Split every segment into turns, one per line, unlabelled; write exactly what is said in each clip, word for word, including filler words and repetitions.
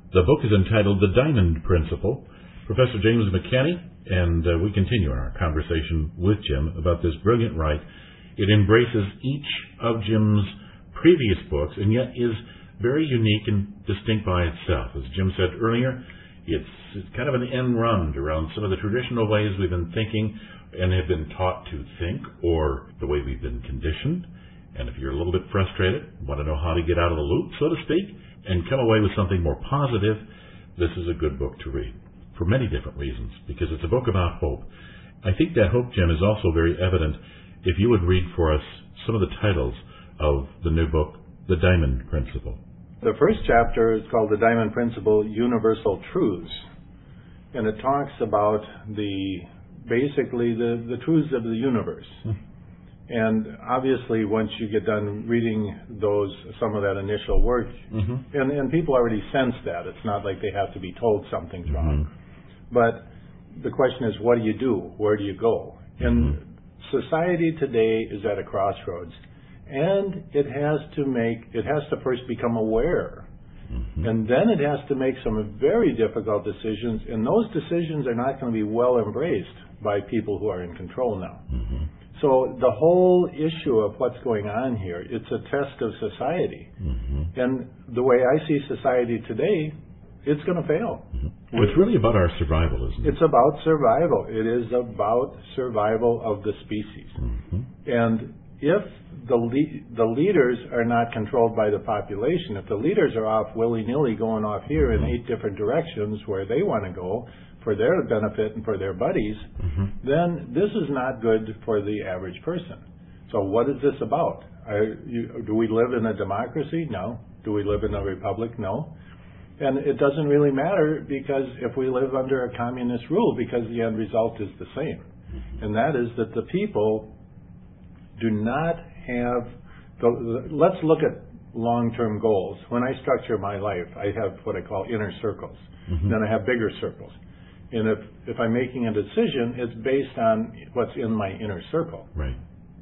The book is entitled The Diamond Principle. Professor James McKenney, and uh, we continue our conversation with Jim about this brilliant write. It embraces each of Jim's previous books and yet is very unique and distinct by itself. As Jim said earlier, it's, it's kind of an end run around some of the traditional ways we've been thinking and have been taught to think, or the way we've been conditioned. And if you're a little bit frustrated, want to know how to get out of the loop, so to speak, and come away with something more positive, this is a good book to read for many different reasons, because it's a book about hope. I think that hope, Jim, is also very evident if you would read for us some of the titles of the new book, The Diamond Principle.
The first chapter is called The Diamond Principle, Universal Truths, and it talks about the basically the, the truths of the universe. Hmm. And obviously, once you get done reading those, some of that initial work, mm-hmm. and, and people already sense that. It's not like they have to be told something's mm-hmm. wrong. But the question is, what do you do? Where do you go? And mm-hmm. society today is at a crossroads. And it has to make, it has to first become aware. Mm-hmm. And then it has to make some very difficult decisions. And those decisions are not going to be well embraced by people who are in control now. Mm-hmm. So the whole issue of what's going on here, it's a test of society. Mm-hmm. And the way I see society today, it's going to fail.
Mm-hmm. Well, it's really about our survival, isn't it?
It's about survival. It is about survival of the species. Mm-hmm. And if the le- the leaders are not controlled by the population, if the leaders are off willy-nilly going off here mm-hmm. in eight different directions where they want to go for their benefit and for their buddies, mm-hmm. then this is not good for the average person. So what is this about? Are you, do we live in a democracy? No. Do we live in a republic? No. And it doesn't really matter, because if we live under a communist rule, because the end result is the same. Mm-hmm. And that is that the people do not have, the, the, let's look at long-term goals. When I structure my life, I have what I call inner circles. Mm-hmm. Then I have bigger circles. And if, if I'm making a decision, it's based on what's in my inner circle.
Right.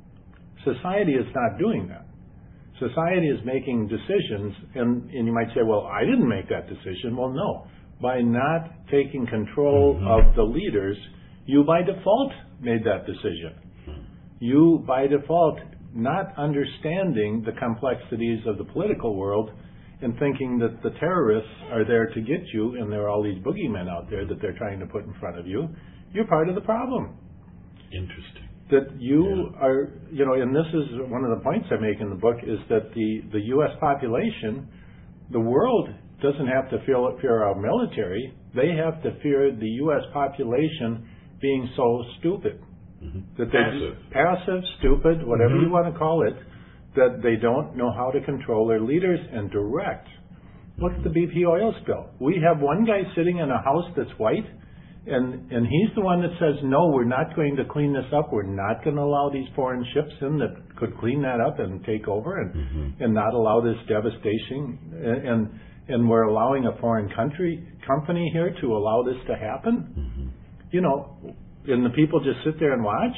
Society is not doing that. Society is making decisions, and, and you might say, well, I didn't make that decision. Well, no. By not taking control mm-hmm. of the leaders, you by default made that decision. Mm-hmm. You by default not understanding the complexities of the political world and thinking that the terrorists are there to get you, and there are all these boogeymen out there that they're trying to put in front of you, you're part of the problem.
Interesting.
That you yeah. are, you know, and this is one of the points I make in the book, is that the, the U S population, the world doesn't have to fear, fear our military. They have to fear the U S population being so stupid. Mm-hmm. That they're passive. passive, stupid, whatever mm-hmm. you want to call it, that they don't know how to control their leaders and direct. Look at the B P oil spill. We have one guy sitting in a house that's white, and, and he's the one that says, no, we're not going to clean this up. We're not going to allow these foreign ships in that could clean that up and take over and, mm-hmm. and not allow this devastation. And, and we're allowing a foreign country company here to allow this to happen. Mm-hmm. You know, and the people just sit there and watch.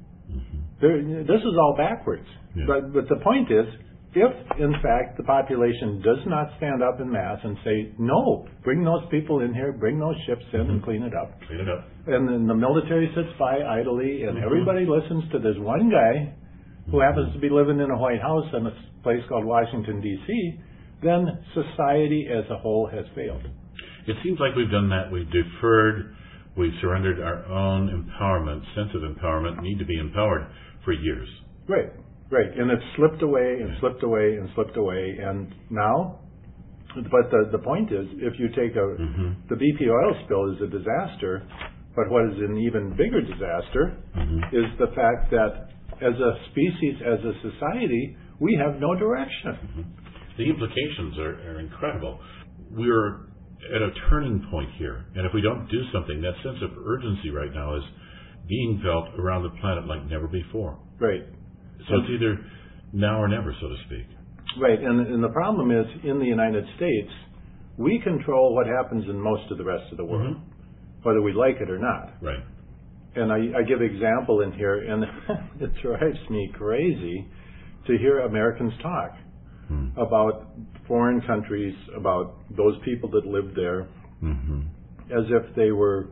Mm-hmm. This is all backwards. Yeah. But, but the point is, if, in fact, the population does not stand up en masse and say, no, bring those people in here, bring those ships in mm-hmm. and clean it up.
Clean it up.
And then the military sits by idly, and mm-hmm. everybody listens to this one guy who happens to be living in a White House in a place called Washington, D C, then society as a whole has failed.
It seems like we've done that. We've deferred. We've surrendered our own empowerment, sense of empowerment, need to be empowered for years.
Right. Right, and it's slipped away and slipped away and slipped away, and now, but the the point is, if you take a, mm-hmm. the B P oil spill is a disaster, but what is an even bigger disaster mm-hmm. is the fact that as a species, as a society, we have no direction.
Mm-hmm. The implications are, are incredible. We're at a turning point here, and if we don't do something, that sense of urgency right now is being felt around the planet like never before.
Right.
So it's either now or never, so to speak.
Right, and, and the problem is, in the United States, we control what happens in most of the rest of the world, mm-hmm. whether we like it or not.
Right.
And I, I give example in here, and it drives me crazy to hear Americans talk. mm-hmm. about foreign countries, about those people that live there, mm-hmm. as if they were,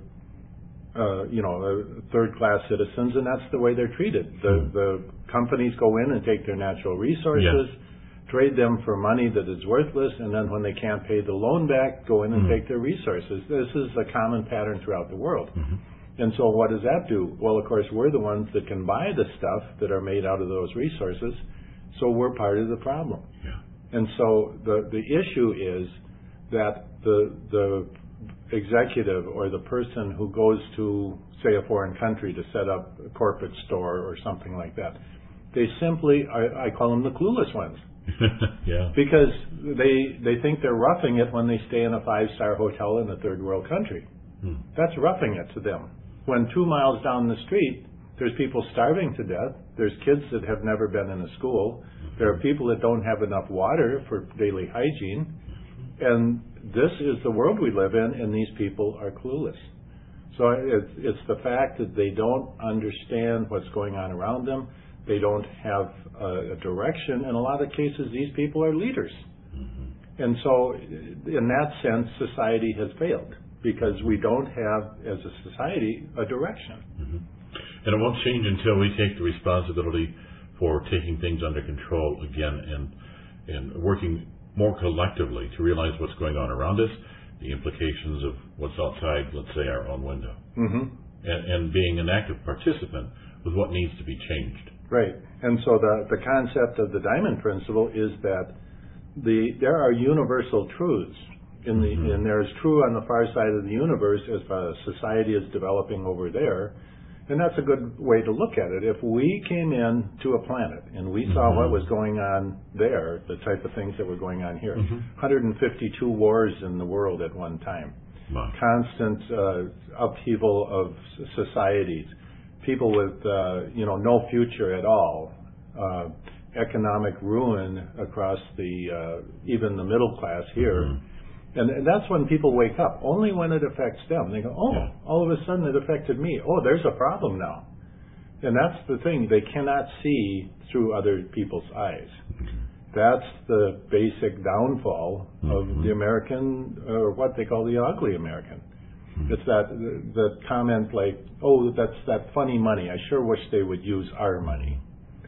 uh, you know, third-class citizens, and that's the way they're treated. The, mm-hmm. the companies go in and take their natural resources, yes. trade them for money that is worthless, and then when they can't pay the loan back, go in and mm-hmm. take their resources. This is a common pattern throughout the world. Mm-hmm. And so what does that do? Well, of course, we're the ones that can buy the stuff that are made out of those resources, so we're part of the problem.
Yeah.
And so the, the issue is that the the executive or the person who goes to, say, a foreign country to set up a corporate store or something like that, they simply, I, I call them the clueless ones.
Yeah.
Because they they think they're roughing it when they stay in a five-star hotel in a third world country. Hmm. That's roughing it to them. When two miles down the street, there's people starving to death. There's kids that have never been in a school. There are people that don't have enough water for daily hygiene. And this is the world we live in, and these people are clueless. So it's, it's the fact that they don't understand what's going on around them. They don't have a, a direction. In a lot of cases, these people are leaders. Mm-hmm. And so in that sense, society has failed because we don't have, as a society, a direction.
Mm-hmm. And it won't change until we take the responsibility for taking things under control again and and working more collectively to realize what's going on around us, the implications of what's outside, let's say, our own window, mm-hmm. and, and being an active participant with what needs to be changed.
Right. And so the, the concept of the Diamond Principle is that the there are universal truths. In the, mm-hmm. and there is true on the far side of the universe as a society is developing over there. And that's a good way to look at it. If we came in to a planet and we saw mm-hmm. what was going on there, the type of things that were going on here, mm-hmm. one hundred fifty-two wars in the world at one time, wow. constant uh, upheaval of societies, people with uh, you know no future at all, uh, economic ruin across the uh, even the middle class here. Mm-hmm. And, and that's when people wake up, only when it affects them. They go, oh, yeah. all of a sudden it affected me. Oh, there's a problem now. And that's the thing. They cannot see through other people's eyes. Mm-hmm. That's the basic downfall mm-hmm. of the American, or what they call the ugly American. Mm-hmm. It's that the comment like, oh, that's that funny money. I sure wish they would use our money.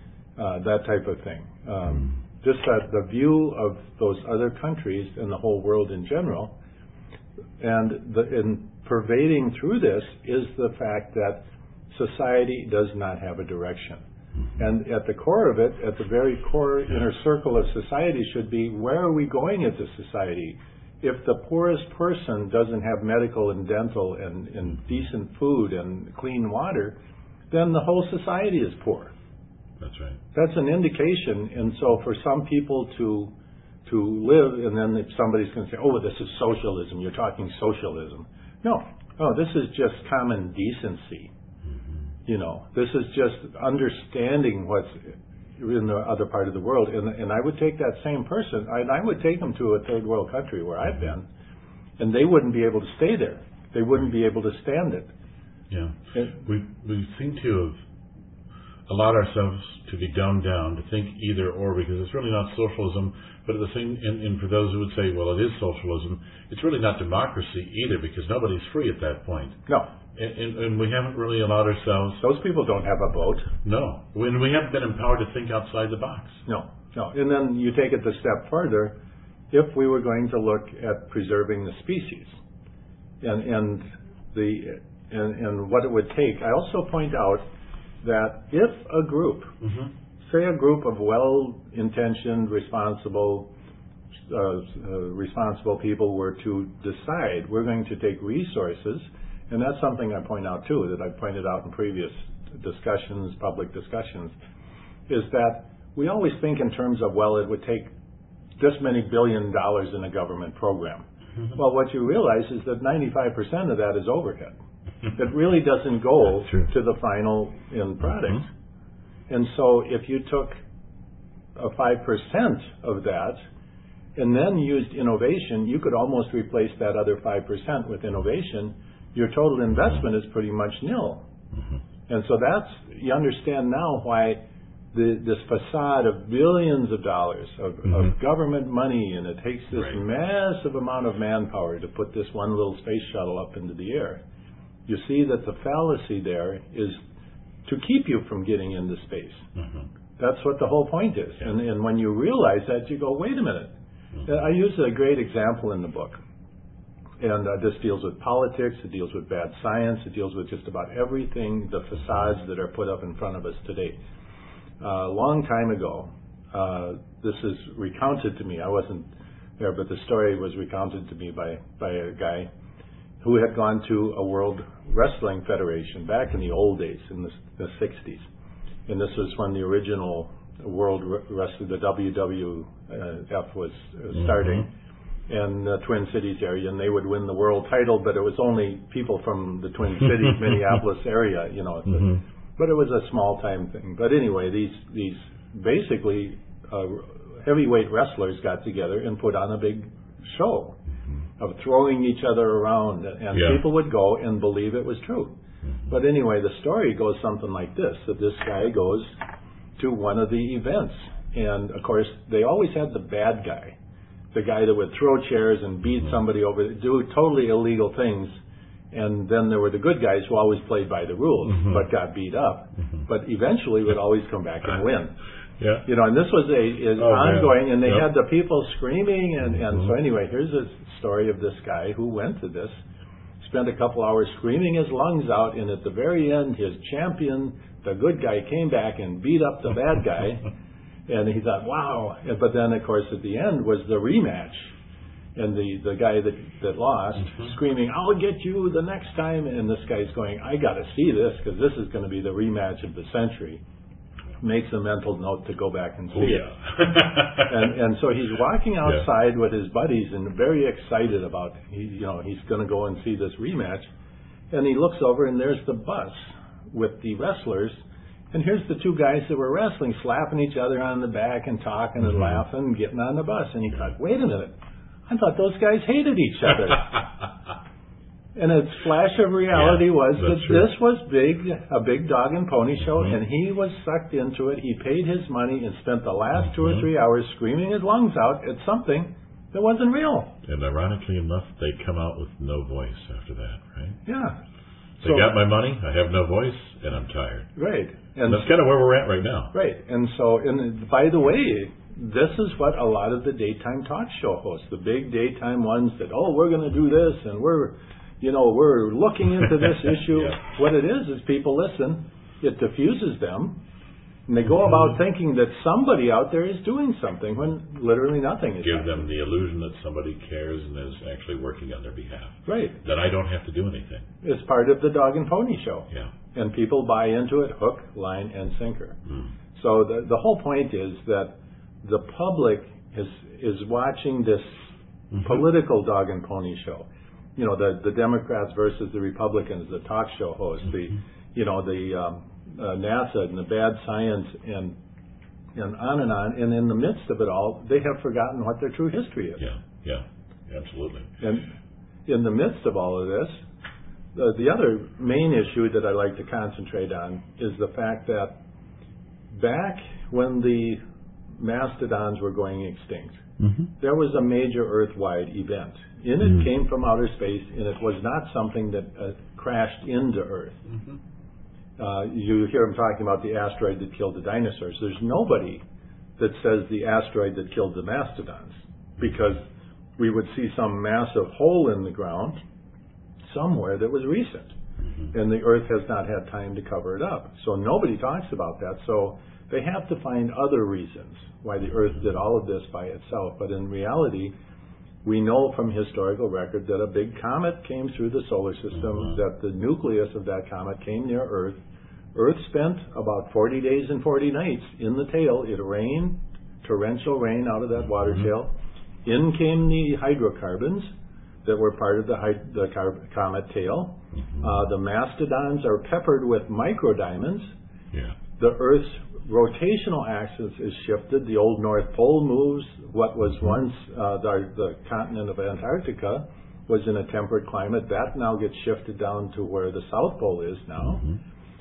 Uh, that type of thing. Um, mm-hmm. Just that the view of those other countries and the whole world in general, and the, in pervading through this is the fact that society does not have a direction. Mm-hmm. And at the core of it, at the very core inner circle of society should be, where are we going as a society? If the poorest person doesn't have medical and dental and, and decent food and clean water, then the whole society is poor.
That's right.
That's an indication, and so for some people to to live, and then if somebody's going to say, "Oh, this is socialism. You're talking socialism." No, no, this is just common decency. Mm-hmm. You know, this is just understanding what's in the other part of the world. And and I would take that same person, I, I would take them to a third world country where I've been, and they wouldn't be able to stay there. They wouldn't be able to stand it.
Yeah, and we we seem to have allowed ourselves to be dumbed down to think either or, because it's really not socialism, but at the same, and, and for those who would say, well, it is socialism, it's really not democracy either, because nobody's free at that point.
No.
And, and, and we haven't really allowed ourselves...
Those people don't have a vote.
No. And we haven't been empowered to think outside the box.
No, no. And then you take it a step further, if we were going to look at preserving the species and, and, the, and, and what it would take, I also point out that if a group, mm-hmm. say a group of well-intentioned, responsible, uh, uh, responsible people were to decide we're going to take resources, and that's something I point out too, that I pointed out in previous discussions, public discussions, is that we always think in terms of, well, it would take this many billion dollars in a government program. Mm-hmm. Well, what you realize is that ninety-five percent of that is overhead. It really doesn't go to the final end product. Mm-hmm. And so if you took a five percent of that and then used innovation, you could almost replace that other five percent with innovation. Your total investment is pretty much nil. Mm-hmm. And so that's, you understand now why the, this facade of billions of dollars of, mm-hmm. of government money, and it takes this right. massive amount of manpower to put this one little space shuttle up into the air. You see that the fallacy there is to keep you from getting into space. Mm-hmm. That's what the whole point is. Yeah. And, and when you realize that, you go, wait a minute. Mm-hmm. I use a great example in the book. And uh, this deals with politics, it deals with bad science, it deals with just about everything, the facades that are put up in front of us today. Uh, a long time ago, uh, this is recounted to me. I wasn't there, but the story was recounted to me by, by a guy who had gone to a World Wrestling Federation back in the old days, in the, the sixties. And this was when the original World Wrestling, the W W F was uh, starting mm-hmm. in the Twin Cities area, and they would win the world title, but it was only people from the Twin Cities, Minneapolis area, you know. Mm-hmm. But it was a small-time thing. But anyway, these, these basically uh, heavyweight wrestlers got together and put on a big show of throwing each other around, and yeah. people would go and believe it was true. Mm-hmm. But anyway, the story goes something like this, that this guy goes to one of the events, and of course, they always had the bad guy, the guy that would throw chairs and beat mm-hmm. somebody over, do totally illegal things, and then there were the good guys who always played by the rules, mm-hmm. but got beat up, mm-hmm. but eventually would always come back and win.
Yeah.
You know, and this was a is oh, ongoing, man. and they yep. had the people screaming, and, and mm-hmm. so anyway, here's a story of this guy who went to this, spent a couple hours screaming his lungs out, and at the very end, his champion, the good guy, came back and beat up the bad guy, and he thought, wow. But then, of course, at the end was the rematch, and the, the guy that, that lost, mm-hmm. screaming, I'll get you the next time, and this guy's going, I got to see this, because this is going to be the rematch of the century. Makes a mental note to go back and see
oh, yeah.
it. and, and so he's walking outside yeah. with his buddies and very excited about, he, you know, he's going to go and see this rematch. And he looks over and there's the bus with the wrestlers. And here's the two guys that were wrestling, slapping each other on the back and talking mm-hmm. and laughing and getting on the bus. And he thought, wait a minute, I thought those guys hated each other. And its flash of reality yeah, was that true. This was big, a big dog and pony show, mm-hmm. and he was sucked into it. He paid his money and spent the last mm-hmm. two or three hours screaming his lungs out at something that wasn't real.
And ironically enough, they come out with no voice after that, right?
Yeah.
They so, got my money, I have no voice, and I'm tired.
Right.
And, and that's kind of where we're at right now.
Right. And so, and by the way, this is what a lot of the daytime talk show hosts, the big daytime ones that, oh, we're going to do this, and we're... You know, we're looking into this issue. yeah. What it is is people listen, it diffuses them, and they go about thinking that somebody out there is doing something when literally nothing is
Give
happening.
them the illusion that somebody cares and is actually working on their behalf.
Right.
That I don't have to do anything.
It's part of the dog and pony show.
Yeah.
And people buy into it hook, line, and sinker. Mm. So the, the whole point is that the public is, is watching this mm-hmm. political dog and pony show. You know, the, the Democrats versus the Republicans, the talk show hosts, the, you know, the um, uh, NASA and the bad science and and on and on. And in the midst of it all, they have forgotten what their true history is.
Yeah, yeah, absolutely.
And in the midst of all of this, the, the other main issue that I like to concentrate on is the fact that back when the mastodons were going extinct, mm-hmm. there was a major Earth-wide event. In it mm-hmm. came from outer space, and it was not something that uh, crashed into Earth. Mm-hmm. Uh, you hear them talking about the asteroid that killed the dinosaurs. There's nobody that says the asteroid that killed the mastodons, because we would see some massive hole in the ground somewhere that was recent, mm-hmm. and the Earth has not had time to cover it up. So nobody talks about that. So they have to find other reasons why the Earth did all of this by itself. But in reality, we know from historical record that a big comet came through the solar system, mm-hmm. that the nucleus of that comet came near Earth. Earth spent about forty days and forty nights in the tail. It rained, torrential rain out of that water mm-hmm. tail. In came the hydrocarbons that were part of the, hy- the car- comet tail. Mm-hmm. Uh, the mastodons are peppered with microdiamonds.
Yeah.
The Earth's rotational axis is shifted. The old North Pole moves. What was once uh, the, the continent of Antarctica was in a temperate climate. That now gets shifted down to where the South Pole is now. Mm-hmm.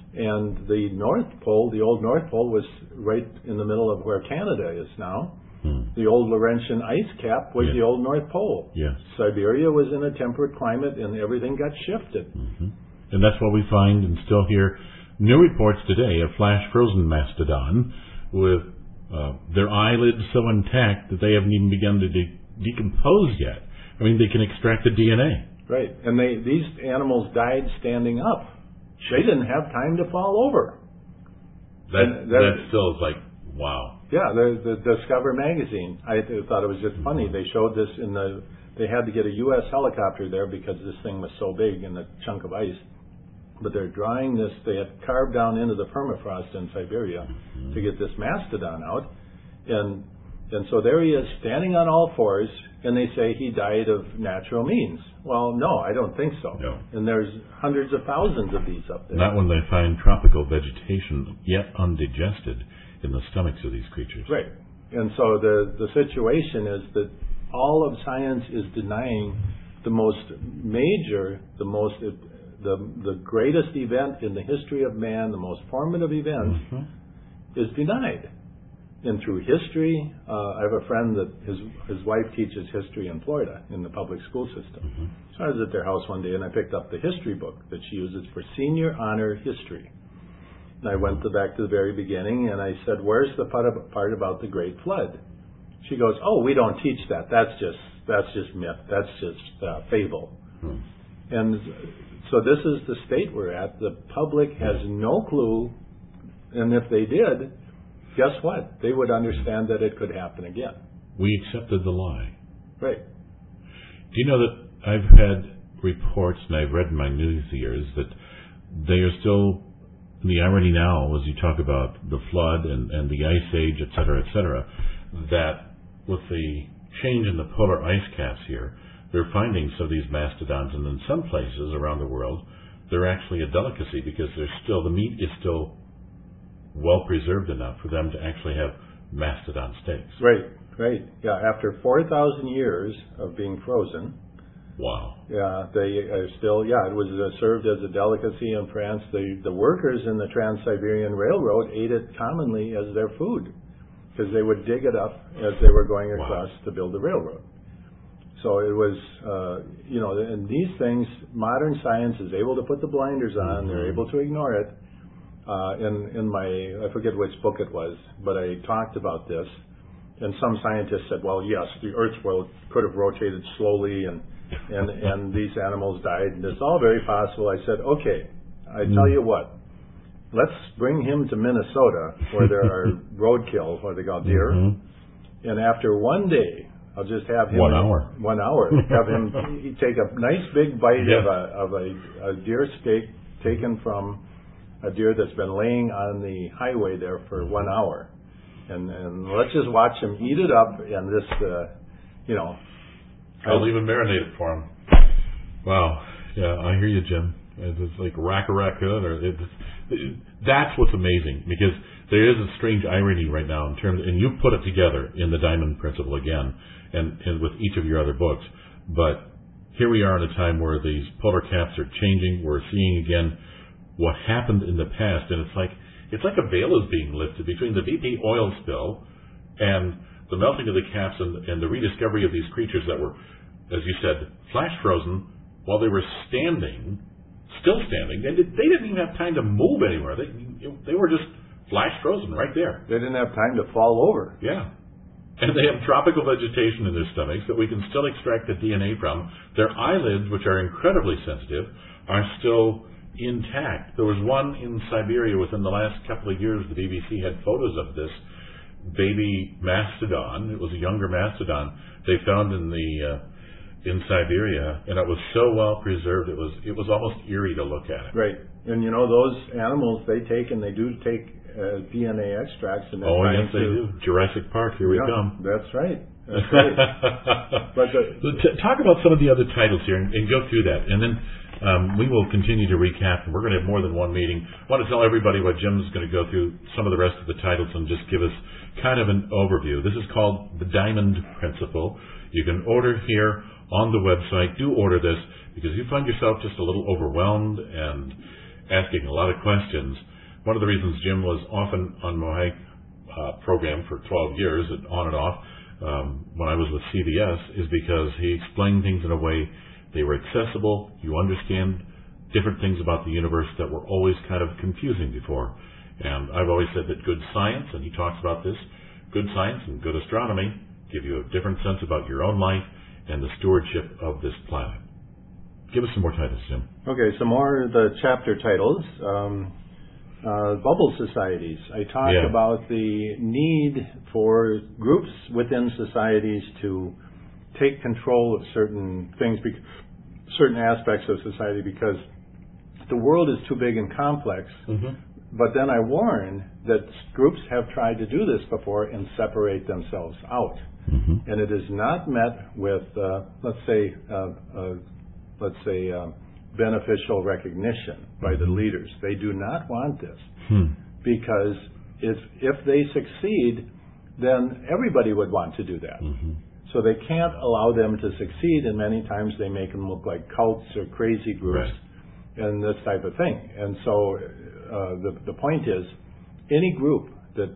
And the North Pole, the old North Pole, was right in the middle of where Canada is now. Hmm. The old Laurentian ice cap was yeah. the old North Pole.
Yes.
Siberia was in a temperate climate, and everything got shifted.
Mm-hmm. And that's what we find and still hear new reports today of flash-frozen mastodon with uh, their eyelids so intact that they haven't even begun to de- decompose yet. I mean, they can extract the D N A.
Right. And they these animals died standing up. They didn't have time to fall over.
That, that, that still is like, wow.
Yeah, the, the Discover magazine, I thought it was just funny. Mm-hmm. They showed this in the, they had to get a U S helicopter there because this thing was so big in a chunk of ice. But they're drawing this, they had carved down into the permafrost in Siberia mm-hmm. to get this mastodon out. And and so there he is standing on all fours, and they say he died of natural means. Well, no, I don't think so.
No.
And there's hundreds of thousands of these up there.
Not when they find tropical vegetation yet undigested in the stomachs of these creatures.
Right. And so the, the situation is that all of science is denying the most major, the most, the, the greatest event in the history of man, the most formative event, mm-hmm. is denied. And through history, uh, I have a friend that his his wife teaches history in Florida in the public school system. Mm-hmm. So I was at their house one day and I picked up the history book that she uses for senior honor history. And I went to back to the very beginning and I said, "Where's the part, of, part about the Great Flood?" She goes, "Oh, we don't teach that. That's just that's just myth. That's just uh, fable." Mm. And so this is the state we're at. The public has no clue, and if they did, guess what? They would understand that it could happen again.
We accepted the lie.
Right.
Do you know that I've had reports, and I've read in my news years, that they are still, the irony now, as you talk about the flood and, and the ice age, et cetera, et cetera, that with the change in the polar ice caps here, they're finding some of these mastodons, and in some places around the world, they're actually a delicacy because they're still, the meat is still well preserved enough for them to actually have mastodon steaks.
Right, right. Yeah, after four thousand years of being frozen.
Wow.
Yeah, they are still, yeah, it was uh, served as a delicacy in France. The, the workers in the Trans-Siberian Railroad ate it commonly as their food because they would dig it up as they were going across wow. to build the railroad. So it was, uh, you know, and these things, modern science is able to put the blinders on. Mm-hmm. They're able to ignore it. Uh, in, in my, I forget which book it was, but I talked about this, and some scientists said, well, yes, the Earth world could have rotated slowly, and, and, and these animals died, and it's all very possible. I said, okay, I tell you what, let's bring him to Minnesota, where there are roadkill, what they call deer, mm-hmm. and after one day, I'll just have him...
One hour.
One hour. Have him he take a nice big bite yeah. of, a, of a, a deer steak taken from a deer that's been laying on the highway there for one hour. And, and let's just watch him eat it up and just, uh, you know.
I'll even marinate it for him. Wow. Yeah, I hear you, Jim. It's like rack a raccoon. Or it's, it, that's what's amazing, because there is a strange irony right now in terms, and you put it together in the Diamond Principle again, and, and with each of your other books. But here we are in a time where these polar caps are changing. We're seeing again what happened in the past, and it's like it's like a veil is being lifted between the B P oil spill and the melting of the caps and, and the rediscovery of these creatures that were, as you said, flash frozen while they were standing, still standing, and they didn't even have time to move anywhere. They they were just flash frozen right there.
They didn't have time to fall over.
Yeah. And they have tropical vegetation in their stomachs that we can still extract the D N A from. Their eyelids, which are incredibly sensitive, are still intact. There was one in Siberia within the last couple of years. The B B C had photos of this baby mastodon. It was a younger mastodon they found in the uh, in Siberia, and it was so well preserved. It was it was almost eerie to look at it.
Right, and you know those animals they take and they do take uh, D N A extracts. And
oh yes, they do. Jurassic Park. Here
yeah,
we come.
That's right. That's right. But the,
so t- talk about some of the other titles here and, and go through that, and then. Um, we will continue to recap, and we're going to have more than one meeting. I want to tell everybody what Jim's going to go through some of the rest of the titles and just give us kind of an overview. This is called the Diamond Principle. You can order here on the website. Do order this because if you find yourself just a little overwhelmed and asking a lot of questions. One of the reasons Jim was often on my uh, program for twelve years, on and off, um, when I was with C B S, is because he explained things in a way they were accessible. You understand different things about the universe that were always kind of confusing before. And I've always said that good science, and he talks about this, good science and good astronomy give you a different sense about your own life and the stewardship of this planet. Give us some more titles, Jim.
Okay, some more of the chapter titles. Um, uh, bubble societies. I talk
Yeah.
about the need for groups within societies to take control of certain things, bec- certain aspects of society, because the world is too big and complex.
Mm-hmm.
But then I warn that groups have tried to do this before and separate themselves out.
Mm-hmm.
And it is not met with, uh, let's say, uh, uh, let's say, uh, beneficial recognition by the leaders. They do not want this,
Hmm.
because if if they succeed, then everybody would want to do that.
Mm-hmm.
So they can't allow them to succeed, and many times they make them look like cults or crazy groups.
Right.
And this type of thing. And so uh, the the point is, any group that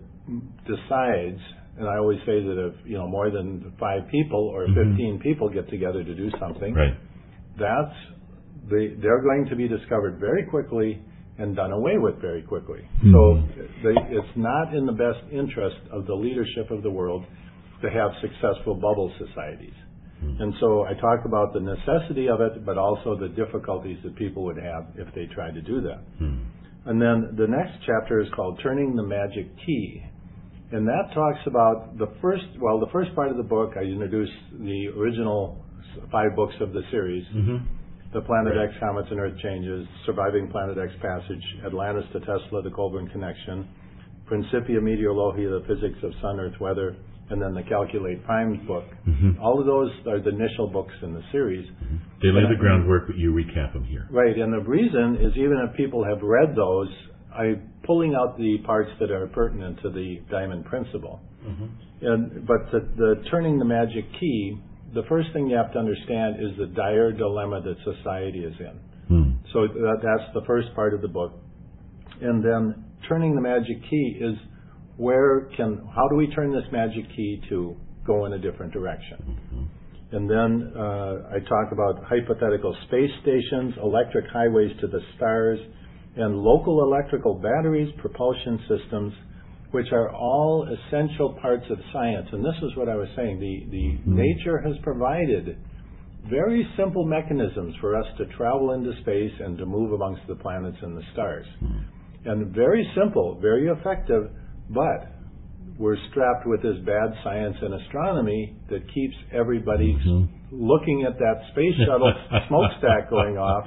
decides, and I always say that if you know more than five people or
Mm-hmm.
fifteen people get together to do something,
Right.
that's they they're going to be discovered very quickly and done away with very quickly.
Mm-hmm.
So they, it's not in the best interest of the leadership of the world to have successful bubble societies.
Mm-hmm.
And so I talk about the necessity of it, but also the difficulties that people would have if they tried to do that.
Mm-hmm.
And then the next chapter is called Turning the Magic Key. And that talks about the first, well, the first part of the book, I introduced the original five books of the series.
Mm-hmm.
The Planet
Right.
X, Comets and Earth Changes, Surviving Planet X Passage, Atlantis to Tesla, The Colburn Connection, Principia Meteorologia, The Physics of Sun-Earth Weather, and then the Calculate Prime book.
Mm-hmm.
All of those are the initial books in the series.
They lay
And
the
I-
groundwork, but you recap them here.
Right, and the reason is even if people have read those, I'm pulling out the parts that are pertinent to the Diamond Principle.
Mm-hmm.
And, but the, the Turning the Magic Key, the first thing you have to understand is the dire dilemma that society is in.
Hmm.
So that, that's the first part of the book. And then turning the magic key is where can, how do we turn this magic key to go in a different direction?
Mm-hmm.
And then uh, I talk about hypothetical space stations, electric highways to the stars, and local electrical batteries, propulsion systems, which are all essential parts of science. And this is what I was saying. The, the
Mm-hmm.
nature has provided very simple mechanisms for us to travel into space and to move amongst the planets and the stars.
Mm-hmm.
And very simple, very effective, but we're strapped with this bad science and astronomy that keeps everybody
Mhm.
looking at that space shuttle smokestack going off.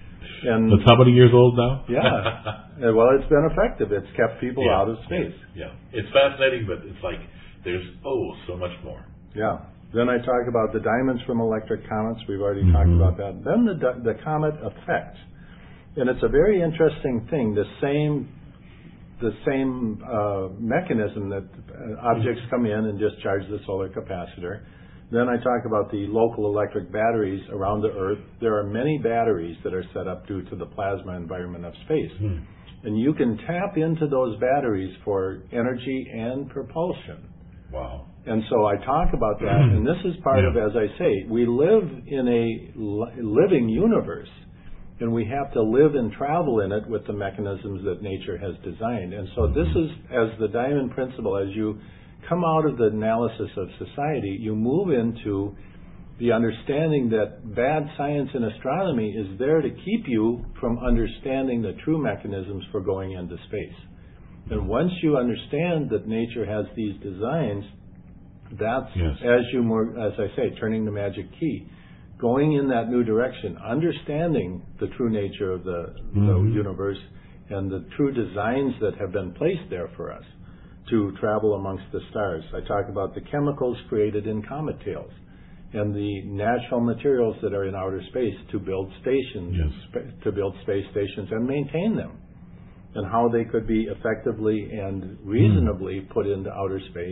And
That's how many years old now?
yeah, well, it's been effective. It's kept people
Yeah,
out of space.
Yeah, yeah. It's fascinating, but it's like there's, oh, so much more.
Yeah. Then I talk about the diamonds from electric comets. We've already
Mhm.
talked about that. Then the the comet effect, and it's a very interesting thing. The same the same uh, mechanism that uh, objects come in and discharge the solar capacitor. Then I talk about the local electric batteries around the Earth. There are many batteries that are set up due to the plasma environment of space.
Hmm.
And you can tap into those batteries for energy and propulsion.
Wow.
And so I talk about that, and this is part
Yeah.
of, as I say, we live in a li- living universe, and we have to live and travel in it with the mechanisms that nature has designed. And so this is, as the Diamond Principle, as you come out of the analysis of society, you move into the understanding that bad science and astronomy is there to keep you from understanding the true mechanisms for going into space. And once you understand that nature has these designs, that's,
Yes.
as you more, as I say, turning the magic key, going in that new direction, understanding the true nature of the,
Mhm.
the universe and the true designs that have been placed there for us to travel amongst the stars. I talk about the chemicals created in comet tails and the natural materials that are in outer space to build stations,
Yes.
sp- to build space stations and maintain them, and how they could be effectively and reasonably put into outer space.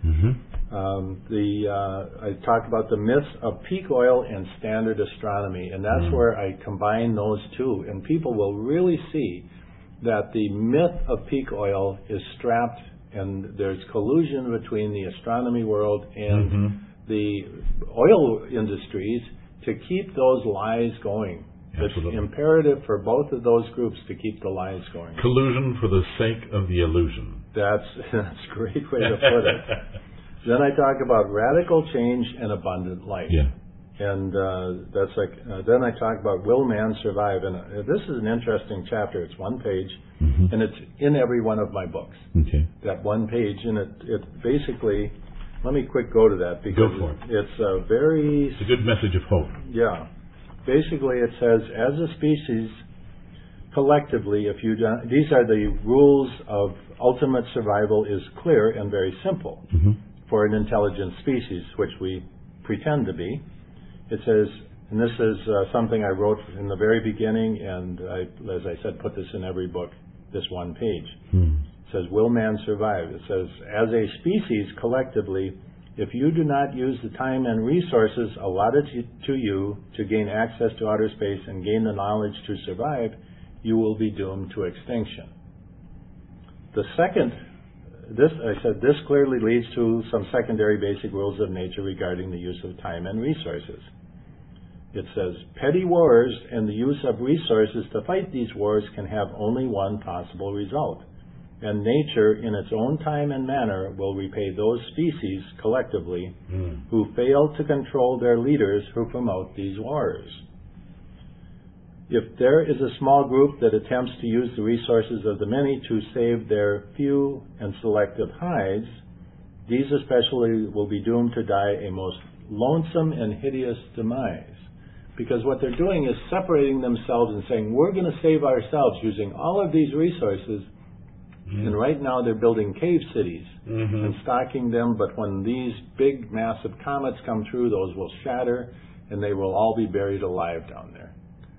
Mm-hmm. Um, the uh, I talked about the myths of peak oil and standard astronomy, and that's mm-hmm. where I combine those two, and people will really see that the myth of peak oil is strapped, and there's collusion between the astronomy world and mm-hmm. the oil industries to keep those lies going.
Absolutely.
It's imperative for both of those groups to keep the lies going.
Collusion for the sake of the illusion.
That's, that's a great way to put it. Then I talk about radical change and abundant life.
Yeah.
And uh, that's like. Uh, then I talk about will man survive? And uh, this is an interesting chapter. It's one page, mm-hmm. and it's in every one of my books.
Okay.
That one page, and it it basically. Let me quick go to that because
go for it.
it's a very.
It's a good message of hope.
Yeah. Basically, it says as a species, collectively, if you don't, these are the rules of ultimate survival is clear and very simple mm-hmm. for an intelligent species, which we pretend to be. It says, and this is uh, something I wrote in the very beginning, and I, as I said, put this in every book, this one page. Hmm. It says, will man survive? It says, as a species, collectively, if you do not use the time and resources allotted to you to gain access to outer space and gain the knowledge to survive, you will be doomed to extinction. The second, this I said, this clearly leads to some secondary basic rules of nature regarding the use of time and resources. It says, petty wars and the use of resources to fight these wars can have only one possible result, and nature, in its own time and manner, will repay those species, collectively, mm. who fail to control their leaders who promote these wars. If there is a small group that attempts to use the resources of the many to save their few and selective hides, these especially will be doomed to die a most lonesome and hideous demise. Because what they're doing is separating themselves and saying, we're going to save ourselves using all of these resources. Mm-hmm. And right now they're building cave cities mm-hmm. and stocking them, but when these big, massive comets come through, those will shatter, and they will all be buried alive down there,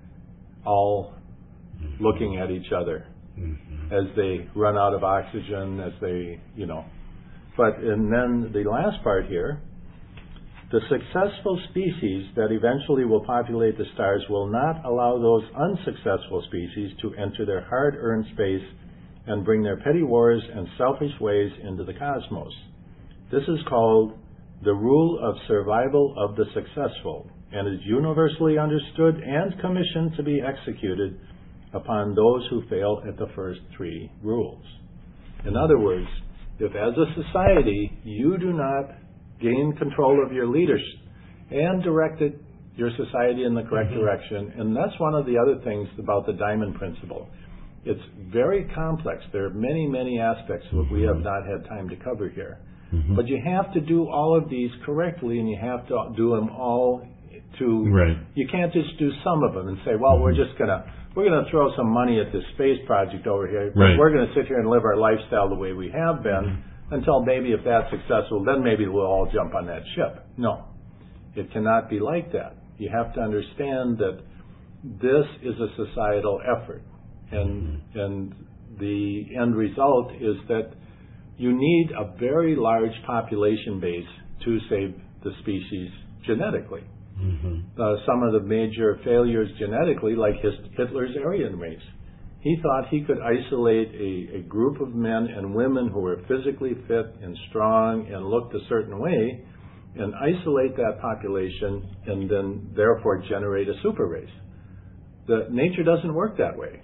all mm-hmm. looking at each other mm-hmm. as they run out of oxygen, as they, you know. But, and then the last part here, the successful species that eventually will populate the stars will not allow those unsuccessful species to enter their hard-earned space and bring their petty wars and selfish ways into the cosmos. This is called the rule of survival of the successful, and is universally understood and commissioned to be executed upon those who fail at the first three rules. In other words, if as a society you do not gain control of your leadership and direct it, your society in the correct mm-hmm. direction, and that's one of the other things about the diamond principle. It's very complex. There are many, many aspects that we have not had time to cover here. Mm-hmm. But you have to do all of these correctly, and you have to do them all to...
Right.
You can't just do some of them and say, well, mm-hmm. we're just going to we're going to throw some money at this space project over here. But right. we're going to sit here and live our lifestyle the way we have been mm-hmm. until maybe if that's successful, then maybe we'll all jump on that ship. No. It cannot be like that. You have to understand that this is a societal effort. And and the end result is that you need a very large population base to save the species genetically. Mm-hmm. Uh, some of the major failures genetically, like his, Hitler's Aryan race. He thought he could isolate a, a group of men and women who were physically fit and strong and looked a certain way, and isolate that population and then therefore generate a super race. The nature doesn't work that way.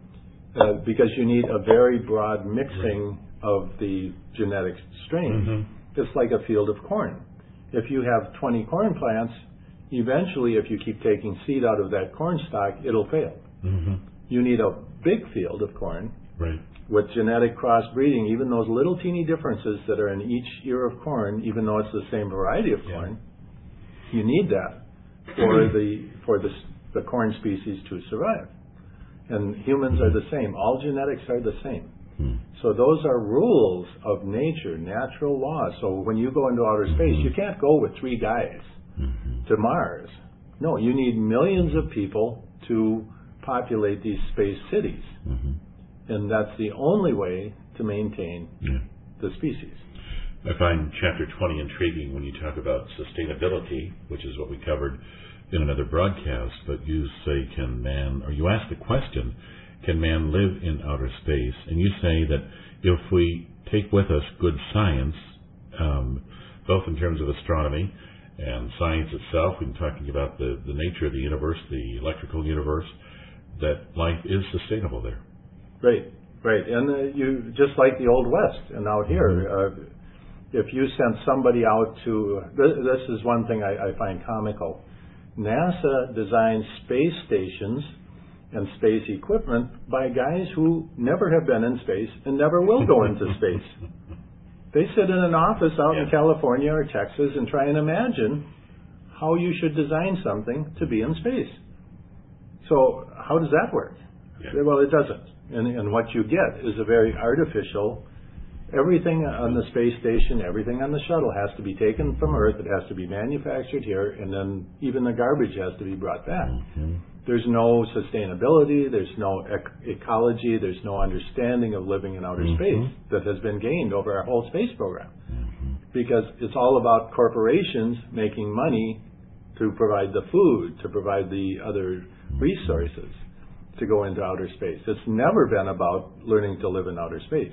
Uh, because you need a very broad mixing right. of the genetic strains. Mm-hmm. It's like a field of corn. If you have twenty corn plants, eventually if you keep taking seed out of that corn stalk, it'll fail. Mm-hmm. You need a big field of corn right. with genetic crossbreeding, even those little teeny differences that are in each ear of corn, even though it's the same variety of corn, yeah. you need that for the for the, the corn species to survive. And humans are the same. All genetics are the same. Hmm. So those are rules of nature, natural laws. So when you go into outer space, mm-hmm. you can't go with three guys mm-hmm. to Mars. No, you need millions of people to populate these space cities. Mm-hmm. And that's the only way to maintain yeah. the species.
I find chapter twenty intriguing when you talk about sustainability, which is what we covered in another broadcast, but you say, can man, or you ask the question, can man live in outer space? And you say that if we take with us good science, um, both in terms of astronomy and science itself, we've been talking about the, the nature of the universe, the electrical universe, that life is sustainable there.
Right, right. And uh, you just like the Old West and out here, mm-hmm. uh, if you sent somebody out to, this, this is one thing I, I find comical. NASA designs space stations and space equipment by guys who never have been in space and never will go into space. They sit in an office out yeah. in California or Texas and try and imagine how you should design something to be in space. So how does that work? Yeah. Well, it doesn't. And, and what you get is a very artificial, everything on the space station, everything on the shuttle has to be taken from Earth. It has to be manufactured here, and then even the garbage has to be brought back. Mm-hmm. There's no sustainability, there's no ec- ecology, there's no understanding of living in outer mm-hmm. space that has been gained over our whole space program. Mm-hmm. Because it's all about corporations making money to provide the food, to provide the other mm-hmm. resources to go into outer space. It's never been about learning to live in outer space.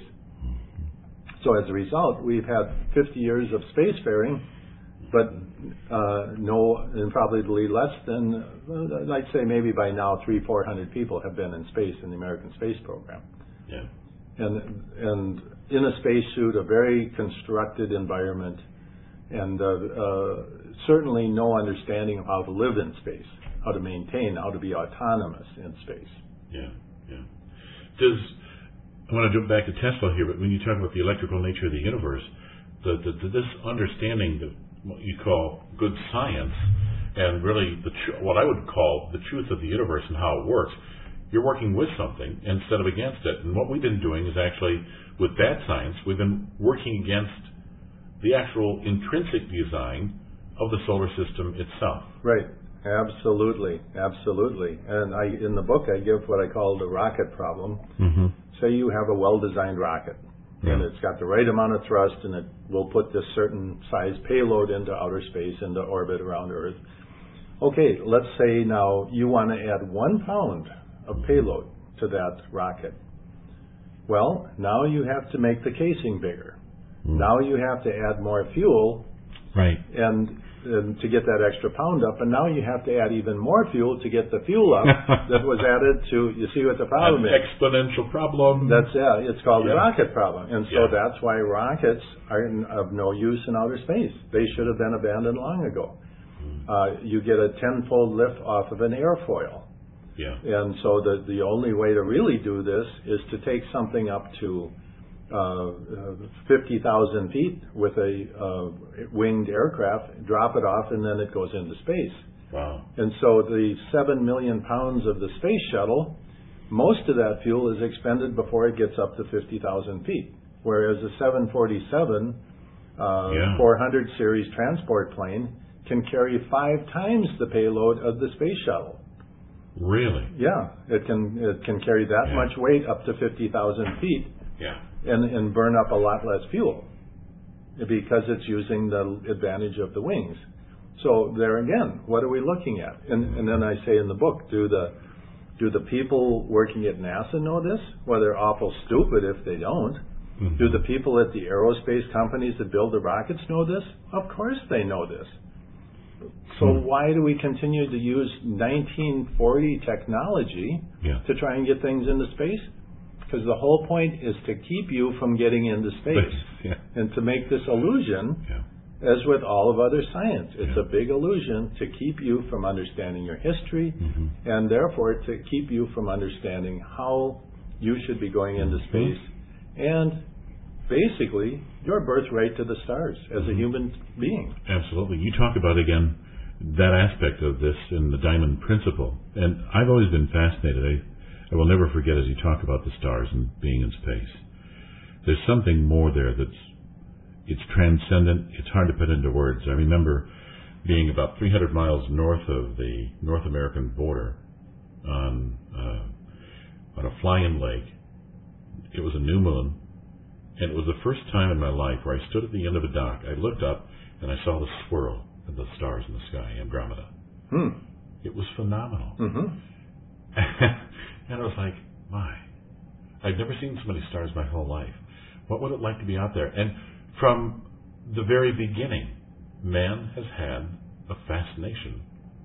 So as a result, we've had fifty years of spacefaring, but uh, no, and probably less than, uh, I'd say maybe by now, three, four hundred people have been in space in the American space program.
Yeah.
And and in a spacesuit, a very constructed environment, and uh, uh, certainly no understanding of how to live in space, how to maintain, how to be autonomous in space.
Yeah, yeah. Does I want to jump back to Tesla here, but when you talk about the electrical nature of the universe, the, the, the, this understanding of what you call good science and really the tr- what I would call the truth of the universe and how it works, you're working with something instead of against it. And what we've been doing is actually, with bad science, we've been working against the actual intrinsic design of the solar system itself.
Right. Absolutely. Absolutely. And I, in the book, I give what I call the rocket problem. Mm-hmm. Say you have a well-designed rocket, yeah. and it's got the right amount of thrust, and it will put this certain size payload into outer space, into orbit around Earth. Okay, let's say now you want to add one pound of payload to that rocket. Well, now you have to make the casing bigger. Mm. Now you have to add more fuel,
right?
And And to get that extra pound up, and now you have to add even more fuel to get the fuel up that was added to, you see what the problem
An
is?
Exponential problem.
That's, yeah, it's called
yeah.
the rocket problem. And so
yeah.
that's why rockets are of no use in outer space. They should have been abandoned long ago. Mm. Uh, you get a tenfold lift off of an airfoil.
Yeah.
And so the, the only way to really do this is to take something up to Uh, fifty thousand feet with a uh, winged aircraft, drop it off, and then it goes into space.
Wow.
And so the seven million pounds of the space shuttle, most of that fuel is expended before it gets up to fifty thousand feet. Whereas the seven forty-seven uh,
yeah.
four hundred series transport plane can carry five times the payload of the space shuttle.
Really?
Yeah. It can, it can carry that
yeah.
much weight up to fifty thousand feet.
Yeah.
And, and burn up a lot less fuel because it's using the advantage of the wings. So there again, what are we looking at? And, and then I say in the book, do the do the people working at NASA know this? Well, they're awful stupid if they don't. Mm-hmm. Do the people at the aerospace companies that build the rockets know this? Of course they know this. So hmm. why do we continue to use nineteen forty technology
yeah.
to try and get things into space? Because the whole point is to keep you from getting into space
yeah.
and to make this illusion,
yeah.
as with all of other science. It's
yeah.
a big illusion to keep you from understanding your history mm-hmm. and therefore to keep you from understanding how you should be going into mm-hmm. space and basically your birthright to the stars as mm-hmm. a human being.
Absolutely. You talk about, again, that aspect of this in the Diamond Principle. And I've always been fascinated. I, I will never forget as you talk about the stars and being in space. There's something more there that's it's transcendent. It's hard to put into words. I remember being about three hundred miles north of the North American border on uh, on a fly-in lake. It was a new moon, And it was the first time in my life where I stood at the end of a dock, I looked up, and I saw the swirl of the stars in the sky, Andromeda.
Hmm.
It was phenomenal.
Mm-hmm.
And I was like, my, I've never seen so many stars my whole life. What would it like to be out there? And from the very beginning, man has had a fascination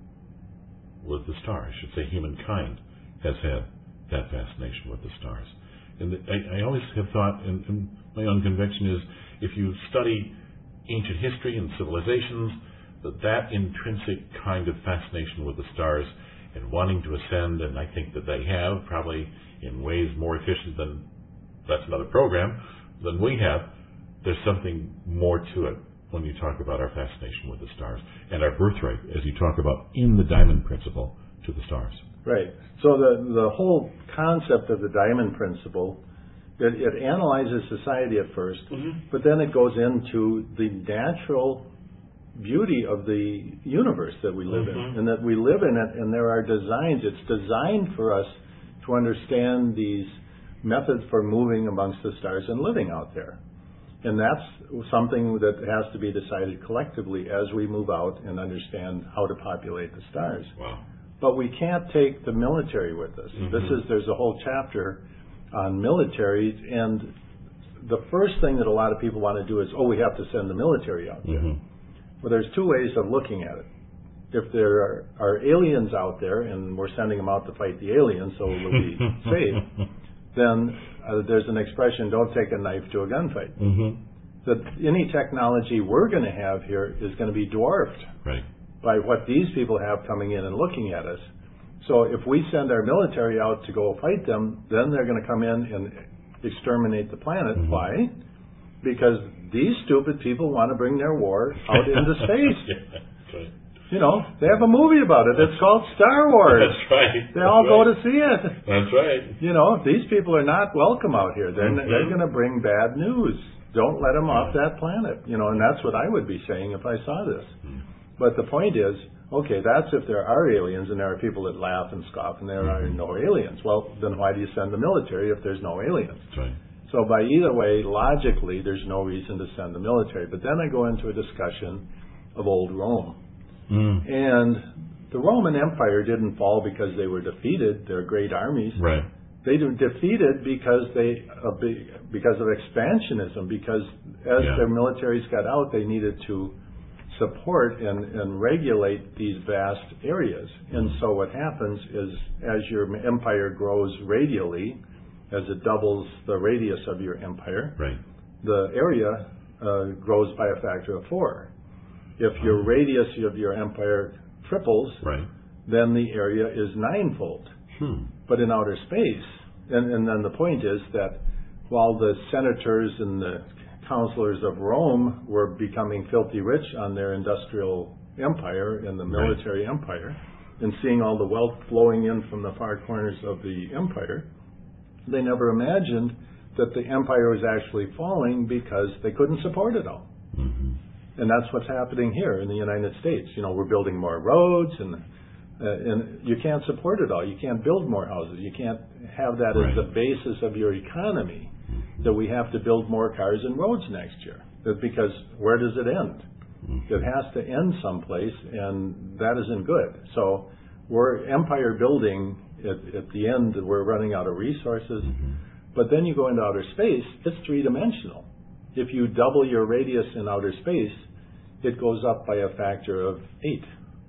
with the stars. I should say humankind has had that fascination with the stars. And I, I always have thought, and, and my own conviction is, if you study ancient history and civilizations, that that intrinsic kind of fascination with the stars and wanting to ascend, and I think that they have, probably in ways more efficient than, that's another program, than we have, there's something more to it when you talk about our fascination with the stars and our birthright, as you talk about in the Diamond Principle, to the stars.
Right. So the the whole concept of the Diamond Principle, it, it analyzes society at first, mm-hmm. but then it goes into the natural beauty of the universe that we live mm-hmm. in, and that we live in it, and there are designs. It's designed for us to understand these methods for moving amongst the stars and living out there. And that's something that has to be decided collectively as we move out and understand how to populate the stars.
Wow.
But we can't take the military with us. Mm-hmm. This is there's a whole chapter on military, and the first thing that a lot of people want to do is, oh, we have to send the military out there. Mm-hmm. Well, there's two ways of looking at it. If there are, are aliens out there and we're sending them out to fight the aliens so we'll be safe, then uh, there's an expression, don't take a knife to a gunfight. Mm-hmm. That any technology we're going to have here is going to be dwarfed
right.
by what these people have coming in and looking at us. So if we send our military out to go fight them, then they're going to come in and exterminate the planet. Mm-hmm. Why? Because these stupid people want to bring their war out into space.
Yeah, that's right.
You know, they have a movie about it. It's called Star Wars.
That's right.
They all
that's
go
right.
to see it.
That's right.
You know, these people are not welcome out here. They're mm-hmm. they're going to bring bad news. Don't let them off that planet. You know, and that's what I would be saying if I saw this. Mm-hmm. But the point is, okay, that's if there are aliens and there are people that laugh and scoff and there mm-hmm. are no aliens. Well, then why do you send the military if there's no aliens?
That's right.
So by either way, logically, there's no reason to send the military. But then I go into a discussion of old Rome. Mm. And the Roman Empire didn't fall because they were defeated. They're great armies.
Right.
They were defeated because they uh, because of expansionism. Because as yeah. their militaries got out, they needed to support and, and regulate these vast areas. Mm. And so what happens is, as your empire grows radially, as it doubles the radius of your empire,
right.
the area uh, grows by a factor of four. If your radius of your empire triples,
right.
then the area is ninefold.
Hmm.
But in outer space, and, and then the point is that while the senators and the counselors of Rome were becoming filthy rich on their industrial empire and the military right. empire, and seeing all the wealth flowing in from the far corners of the empire, they never imagined that the empire was actually falling because they couldn't support it all. Mm-hmm. And that's what's happening here in the United States. You know, we're building more roads, and uh, and you can't support it all. You can't build more houses. You can't have that right. as the basis of your economy, that we have to build more cars and roads next year. That's because where does it end? Mm-hmm. It has to end someplace, and that isn't good. So we're empire building. At, at the end, we're running out of resources. Mm-hmm. But then you go into outer space, it's three-dimensional. If you double your radius in outer space, it goes up by a factor of eight.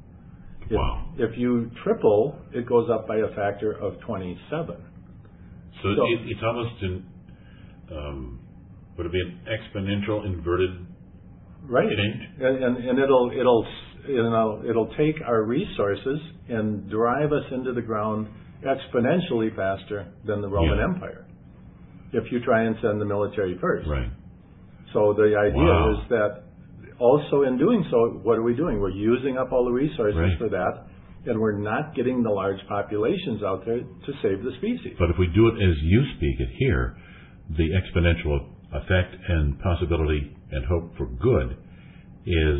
If,
wow.
if you triple, it goes up by a factor of twenty-seven.
So, so it, it's almost an, um, would it be an exponential inverted
right.
change?
And, and, and it'll, it'll, you know, it'll take our resources and drive us into the ground exponentially faster than the Roman yeah. Empire, if you try and send the military first.
Right.
So the idea
wow.
is that also in doing so, what are we doing? We're using up all the resources
right.
for that, and we're not getting the large populations out there to save the species.
But if we do it as you speak it here, the exponential effect and possibility and hope for good is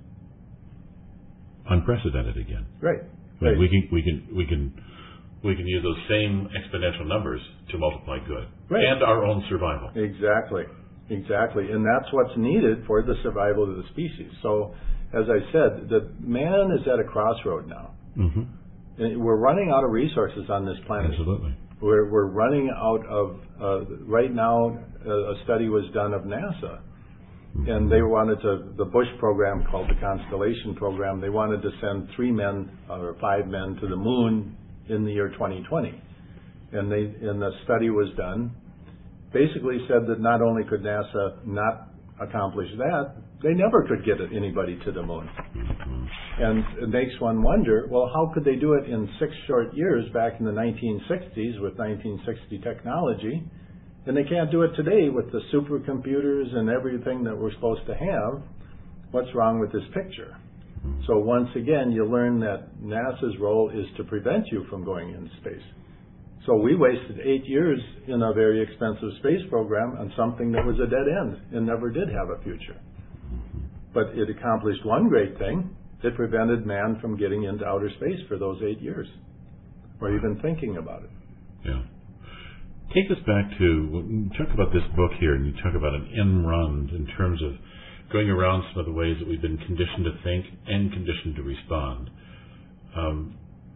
unprecedented again.
Right.
I mean,
right.
we can we can we can we can use those same exponential numbers to multiply good
right.
and our own survival.
Exactly. Exactly, and that's what's needed for the survival of the species. So, as I said, the man is at a crossroad now.
Mm-hmm.
And we're running out of resources on this planet.
Absolutely.
We're, we're running out of, uh, right now, a study was done of NASA. Mm-hmm. And they wanted to, the Bush program called the Constellation Program, they wanted to send three men or five men to the moon in the year twenty twenty. And they, and the study was done, basically said that not only could NASA not accomplish that, they never could get anybody to the moon. Mm-hmm. And it makes one wonder, well, how could they do it in six short years back in the nineteen sixties with nineteen sixty technology, and they can't do it today with the supercomputers and everything that we're supposed to have? What's wrong with this picture? Mm-hmm. So once again, you learn that NASA's role is to prevent you from going into space. So we wasted eight years in a very expensive space program on something that was a dead end and never did have a future. But it accomplished one great thing. It prevented man from getting into outer space for those eight years, or even thinking about it.
Yeah. Take us back to, you talk about this book here, and you talk about an end run in terms of going around some of the ways that we've been conditioned to think and conditioned to respond. Um,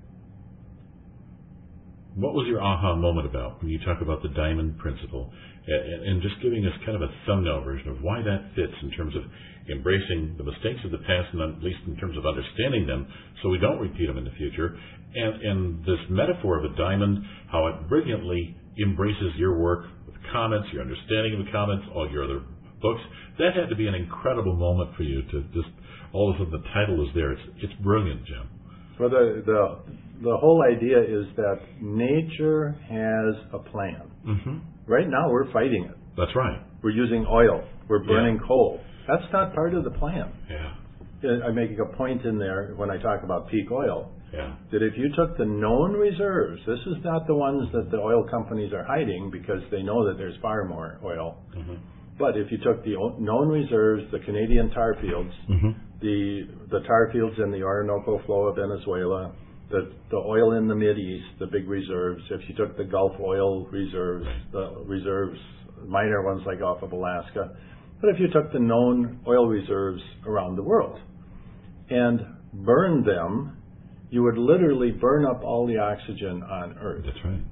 What was your aha moment about when you talk about the diamond principle, and, and just giving us kind of a thumbnail version of why that fits in terms of embracing the mistakes of the past, and at least in terms of understanding them so we don't repeat them in the future, and, and this metaphor of a diamond, how it brilliantly embraces your work with comets, your understanding of the comets, all your other books. That had to be an incredible moment for you to just, all of a sudden the title is there. It's, it's brilliant, Jim.
Well, the, the the whole idea is that nature has a plan. Mm-hmm. Right now, we're fighting it.
That's right.
We're using oil. We're burning
yeah.
coal. That's not part of the plan.
Yeah.
I make a point in there when I talk about peak oil.
Yeah.
That if you took the known reserves, this is not the ones that the oil companies are hiding because they know that there's far more oil. Mm-hmm. But if you took the known reserves, the Canadian tar fields, mm-hmm. the the tar fields in the Orinoco Flow of Venezuela, the the oil in the Mideast, the big reserves, if you took the Gulf oil reserves, the reserves, minor ones like off of Alaska, but if you took the known oil reserves around the world and burned them, you would literally burn up all the oxygen on Earth.
That's right.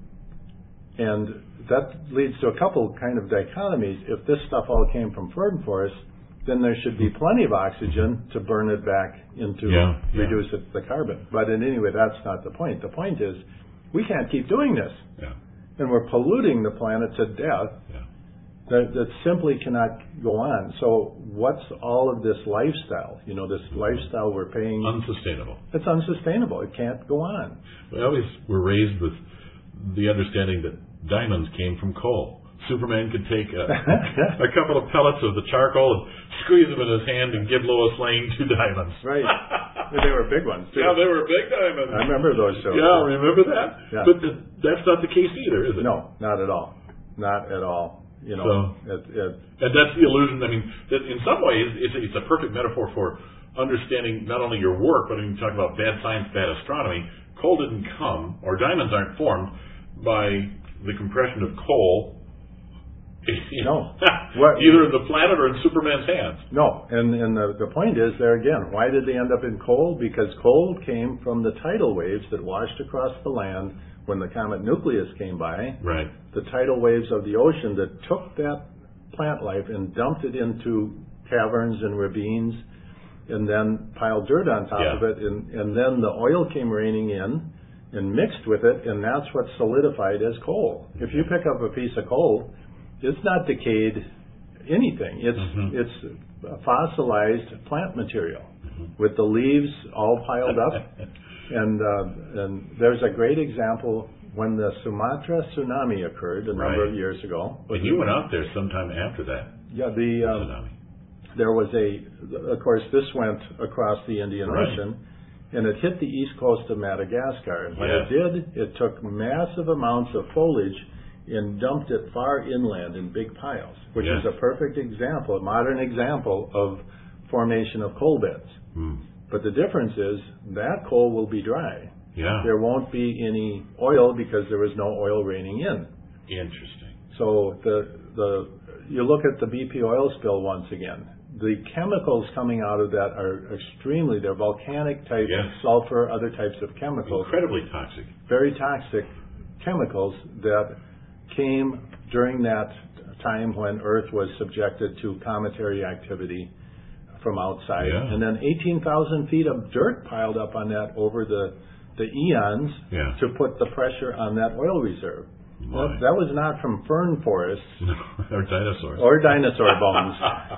And that leads to a couple kind of dichotomies. If this stuff all came from fern forests, then there should be plenty of oxygen to burn it back into,
yeah,
reduce
yeah.
it, the carbon. But in any way, that's not the point. The point is, we can't keep doing this.
Yeah.
And we're polluting the planet to death.
Yeah.
That, that simply cannot go on. So what's all of this lifestyle? You know, this lifestyle we're paying...
Unsustainable.
It's unsustainable. It can't go on.
We always were raised with the understanding that diamonds came from coal. Superman could take a, a couple of pellets of the charcoal and squeeze them in his hand and give Lois Lane two diamonds.
Right. They were big ones, too.
Yeah, they were big diamonds.
I remember those shows.
Yeah, remember that?
Yeah.
But the, that's not the case either, is it?
No, not at all. Not at all. You know,
so,
it, it,
and that's the illusion. I mean, that in some ways, it's a, it's a perfect metaphor for understanding not only your work, but when you talk about bad science, bad astronomy, coal didn't come, or diamonds aren't formed by the compression of coal.
No.
What, either in the planet or in Superman's hands.
No. And, and the, the point is there again, why did they end up in coal? Because coal came from the tidal waves that washed across the land when the comet Nucleus came by.
Right.
The tidal waves of the ocean that took that plant life and dumped it into caverns and ravines and then piled dirt on top
yeah.
of it. And, and then the oil came raining in and mixed with it, and that's what solidified as coal. If you pick up a piece of coal, it's not decayed anything. It's mm-hmm. it's fossilized plant material mm-hmm. with the leaves all piled up. and uh, and there's a great example when the Sumatra tsunami occurred a number
right.
of years ago.
But you went out there sometime after that.
Yeah, the um,
tsunami. There
was a, of course, this went across the Indian
right.
Ocean, and it hit the east coast of Madagascar. And when
yes.
it did, it took massive amounts of foliage and dumped it far inland in big piles, which
yes.
is a perfect example, a modern example of formation of coal beds. Hmm. But the difference is that coal will be dry.
Yeah.
There won't be any oil because there was no oil raining in.
Interesting.
So the the you look at the B P oil spill once again. The chemicals coming out of that are extremely, they're volcanic type,
yes.
sulfur, other types of chemicals.
Incredibly toxic.
Very toxic chemicals that came during that time when Earth was subjected to cometary activity from outside.
Yeah.
And then eighteen thousand feet of dirt piled up on that over the, the eons
yeah.
to put the pressure on that oil reserve.
Well,
that was not from fern forests.
or dinosaurs.
Or dinosaur bones.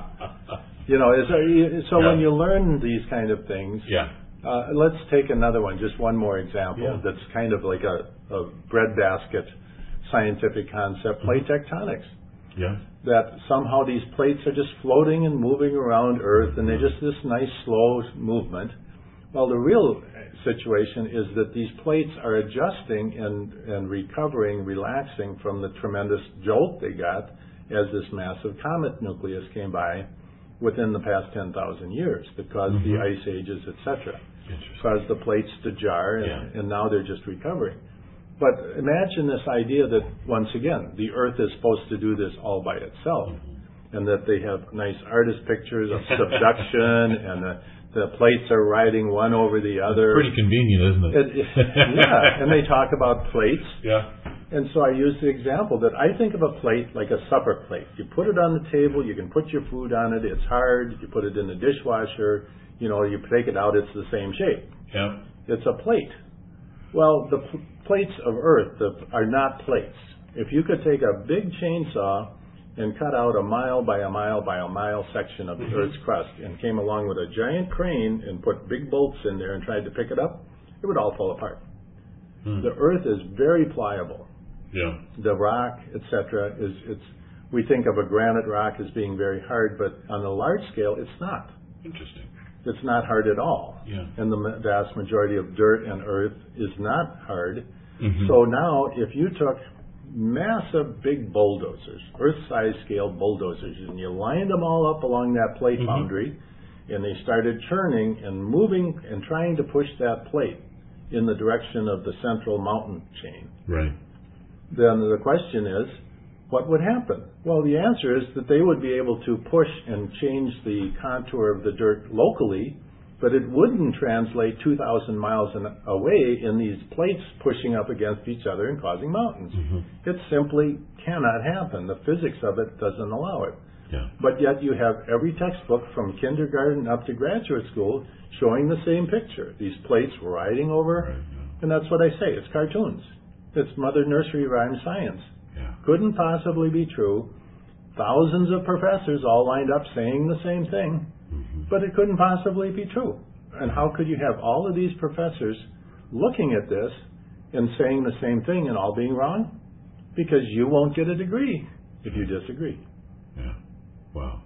You know, so, so
yeah.
when you learn these kind of things,
yeah.
uh, let's take another one, just one more example
yeah.
that's kind of like a, a breadbasket scientific concept, plate tectonics.
Yeah.
That somehow these plates are just floating and moving around Earth, and they're just this nice slow movement. Well, the real situation is that these plates are adjusting and, and recovering, relaxing from the tremendous jolt they got as this massive comet nucleus came by within the past ten thousand years that caused mm-hmm. the ice ages, et cetera. Caused the plates to jar, and,
yeah.
and now they're just recovering. But imagine this idea that, once again, the Earth is supposed to do this all by itself, mm-hmm. and that they have nice artist pictures of subduction, and the, the plates are riding one over the other.
It's pretty convenient, isn't it?
it, it yeah, and they talk about plates.
Yeah.
And so I use the example that I think of a plate like a supper plate. You put it on the table, you can put your food on it, it's hard, you put it in the dishwasher, you know, you take it out, it's the same shape.
Yeah.
It's a plate. Well, the pl- plates of Earth the, are not plates. If you could take a big chainsaw and cut out a mile by a mile by a mile section of the mm-hmm. Earth's crust and came along with a giant crane and put big bolts in there and tried to pick it up, it would all fall apart. Hmm. The Earth is very pliable.
Yeah.
The rock, et cetera, is it's. We think of a granite rock as being very hard, but on a large scale, it's not.
Interesting.
It's not hard at all.
Yeah.
And the vast majority of dirt and earth is not hard.
Mm-hmm.
So now, if you took massive big bulldozers, Earth-size scale bulldozers, and you lined them all up along that plate mm-hmm. boundary, and they started churning and moving and trying to push that plate in the direction of the central mountain chain.
Right.
Then the question is, what would happen? Well, the answer is that they would be able to push and change the contour of the dirt locally, but it wouldn't translate two thousand miles in, away in these plates pushing up against each other and causing mountains. Mm-hmm. It simply cannot happen. The physics of it doesn't allow it.
Yeah.
But yet you have every textbook from kindergarten up to graduate school showing the same picture. These plates riding over, right, yeah. and that's what I say. It's cartoons. It's Mother Nursery Rhyme science.
Yeah.
Couldn't possibly be true. Thousands of professors all lined up saying the same thing, mm-hmm. but it couldn't possibly be true. And how could you have all of these professors looking at this and saying the same thing and all being wrong? Because you won't get a degree if you disagree.
Yeah. Wow.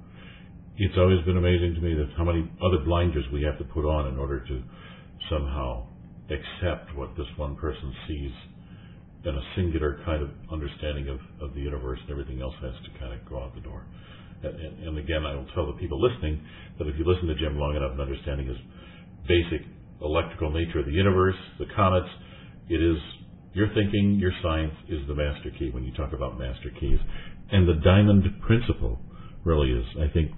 It's always been amazing to me that how many other blinders we have to put on in order to somehow accept what this one person sees and a singular kind of understanding of, of the universe, and everything else has to kind of go out the door. And, and, and again, I will tell the people listening that if you listen to Jim long enough and understanding his basic electrical nature of the universe, the comets, it is your thinking, your science is the master key when you talk about master keys. And the diamond principle really is, I think,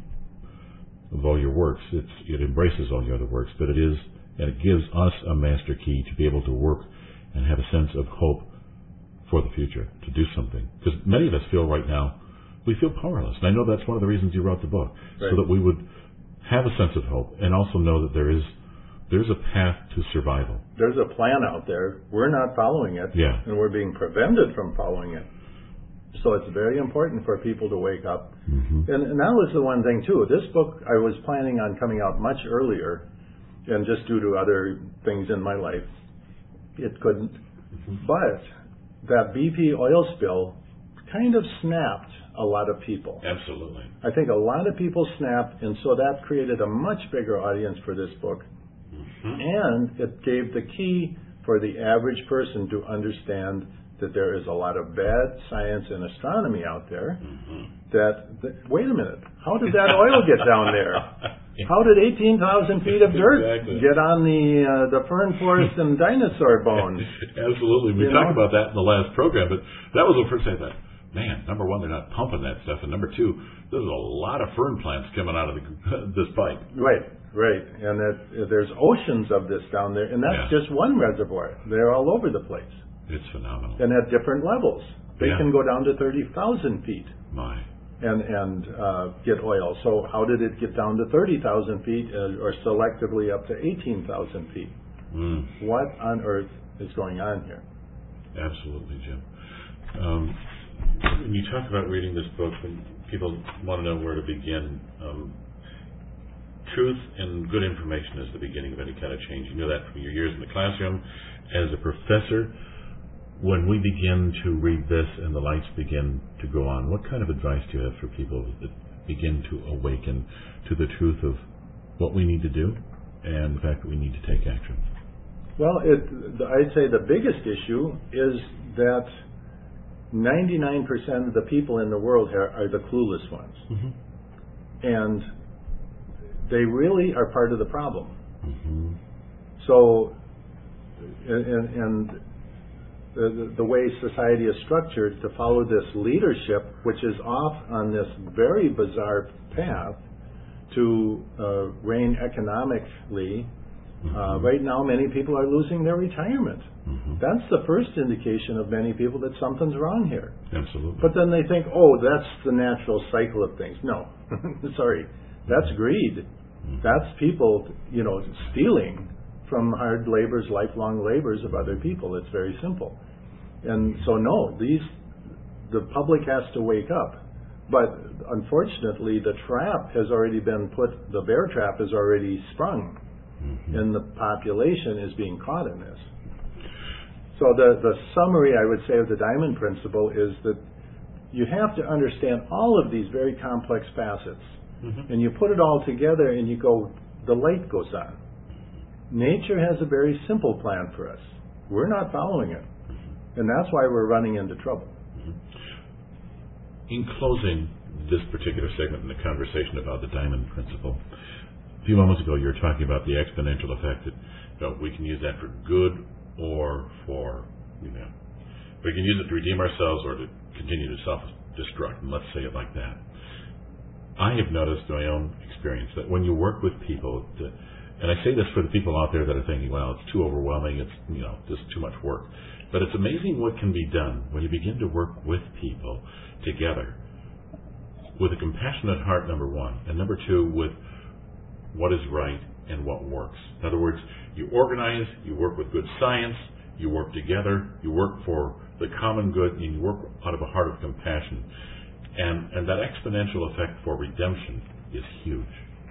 of all your works, it's, it embraces all your other works, but it is, and it gives us a master key to be able to work and have a sense of hope for the future, to do something. Because many of us feel right now, we feel powerless. And I know that's one of the reasons you wrote the book, right. so that we would have a sense of hope and also know that there is there's a path to survival.
There's a plan out there. We're not following it,
yeah.
and we're being prevented from following it. So it's very important for people to wake up. Mm-hmm. And, and that was the one thing, too. This book, I was planning on coming out much earlier, and just due to other things in my life, it couldn't. Mm-hmm. But that B P oil spill kind of snapped a lot of people.
Absolutely.
I think a lot of people snapped, and so that created a much bigger audience for this book. Mm-hmm. And it gave the key for the average person to understand that there is a lot of bad science and astronomy out there. Mm-hmm. That, that, wait a minute, how did that oil get down there? How did eighteen thousand feet of dirt
exactly.
get on the uh, the fern forest and dinosaur bones?
Absolutely. We
you
talked
know?
about that in the last program, but that was the first thing that man, number one, they're not pumping that stuff, and number two, there's a lot of fern plants coming out of the, this pipe.
Right, right. And that, there's oceans of this down there, and that's yeah. just one reservoir. They're all over the place.
It's phenomenal.
And at different levels. They
yeah.
can go down to thirty thousand feet.
My.
And, and uh, get oil. So how did it get down to thirty thousand feet uh, or selectively up to eighteen thousand feet?
Mm.
What on earth is going on here?
Absolutely, Jim. Um, when you talk about reading this book, when people want to know where to begin, um, truth and good information is the beginning of any kind of change. You know that from your years in the classroom as a professor. When we begin to read this and the lights begin to go on, what kind of advice do you have for people that begin to awaken to the truth of what we need to do and the fact that we need to take action?
Well, it, I'd say the biggest issue is that ninety-nine percent of the people in the world are, are the clueless ones.
Mm-hmm.
And they really are part of the problem.
Mm-hmm.
So, and, and the, the way society is structured to follow this leadership, which is off on this very bizarre path to uh, reign economically.
Mm-hmm.
Uh, right now, many people are losing their retirement.
Mm-hmm.
That's the first indication of many people that something's wrong here.
Absolutely.
But then they think, oh, that's the natural cycle of things. No, sorry, that's greed.
Mm-hmm.
That's people, you know, stealing from hard labors, lifelong labors of other people. It's very simple. And so, no, these the public has to wake up. But unfortunately, the trap has already been put. The bear trap is already sprung. Mm-hmm. And the population is being caught in this. So the, the summary, I would say, of the Diamond Principle is that you have to understand all of these very complex facets. Mm-hmm. And you put it all together and you go, the light goes on. Nature has a very simple plan for us. We're not following it. Mm-hmm. And that's why we're running into trouble.
Mm-hmm. In closing this particular segment in the conversation about the Diamond Principle, a few moments ago, you were talking about the exponential effect that, you know, we can use that for good or for, you know, we can use it to redeem ourselves or to continue to self-destruct, and let's say it like that. I have noticed in my own experience that when you work with people, to, and I say this for the people out there that are thinking, well, it's too overwhelming, it's, you know, just too much work. But it's amazing what can be done when you begin to work with people together with a compassionate heart, number one, and number two, with what is right and what works. In other words, you organize, you work with good science, you work together, you work for the common good, and you work out of a heart of compassion. And, and that exponential effect for redemption is huge.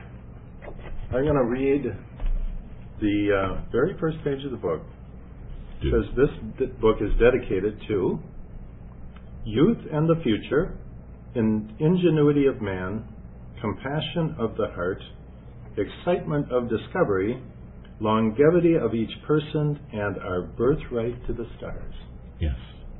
I'm going to read the uh, very first page of the book. It says this book is dedicated to youth and the future, in ingenuity of man, compassion of the heart, excitement of discovery, longevity of each person, and our birthright to the stars.
Yes.